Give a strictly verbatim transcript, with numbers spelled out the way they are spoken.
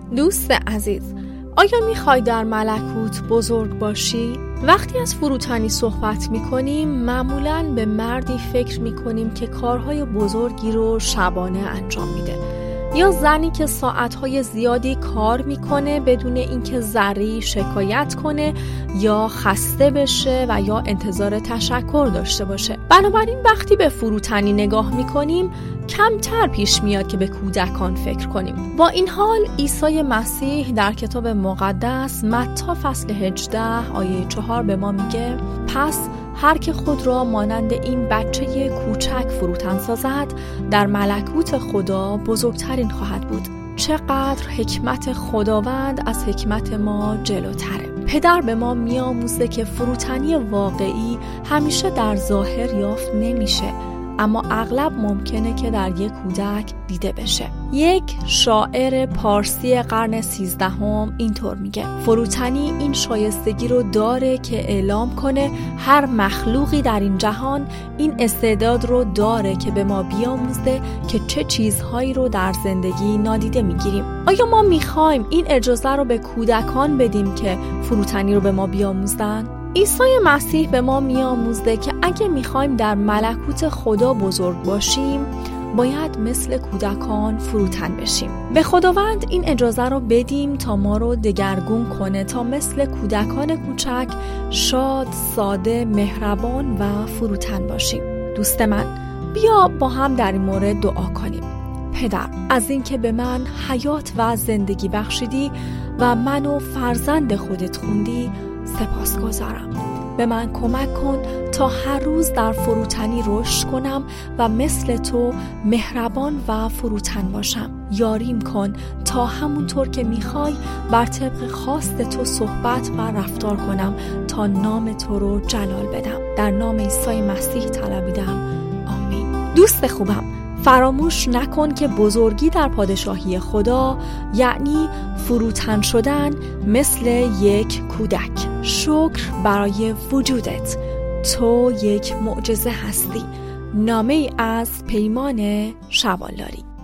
دوست عزیز، آیا میخوای در ملکوت بزرگ باشی؟ وقتی از فروتنی صحبت میکنیم معمولاً به مردی فکر میکنیم که کارهای بزرگی رو شبانه انجام میده، یا زنی که ساعتهای زیادی کار میکنه بدون اینکه ذره‌ای شکایت کنه یا خسته بشه و یا انتظار تشکر داشته باشه. بنابراین وقتی به فروتنی نگاه میکنیم کمتر پیش میاد که به کودکان فکر کنیم. با این حال عیسی مسیح در کتاب مقدس متی فصل هجده آیه چهار به ما میگه پس هر که خود را مانند این بچه کوچک فروتن سازد در ملکوت خدا بزرگترین خواهد بود. چقدر حکمت خداوند از حکمت ما جلوتره. پدر به ما میآموزه که فروتنی واقعی همیشه در ظاهر یافت نمیشه، اما اغلب ممکنه که در یک کودک دیده بشه. یک شاعر پارسی قرن سیزدهم اینطور میگه: فروتنی این شایستگی رو داره که اعلام کنه هر مخلوقی در این جهان این استعداد رو داره که به ما بیاموزه که چه چیزهایی رو در زندگی نادیده میگیریم. آیا ما میخوایم این اجازه رو به کودکان بدیم که فروتنی رو به ما بیاموزن؟ عیسی مسیح به ما میآموزه که اگه میخوایم در ملکوت خدا بزرگ باشیم باید مثل کودکان فروتن بشیم. به خداوند این اجازه رو بدیم تا ما رو دگرگون کنه تا مثل کودکان کوچک شاد، ساده، مهربان و فروتن باشیم. دوست من، بیا با هم در این مورد دعا کنیم. پدر، از این که به من حیات و زندگی بخشیدی و منو فرزند خودت خوندی سپاسگزارم. به من کمک کن تا هر روز در فروتنی رشد کنم و مثل تو مهربان و فروتن باشم. یاریم کن تا همونطور که میخوای بر طبق خواست تو صحبت و رفتار کنم تا نام تو رو جلال بدم. در نام عیسی مسیح طلبیدم. آمین. دوست خوبم، فراموش نکن که بزرگی در پادشاهی خدا یعنی فروتن شدن مثل یک کودک. شکر برای وجودت. تو یک معجزه هستی. نامه ای از پیمان شوالداری.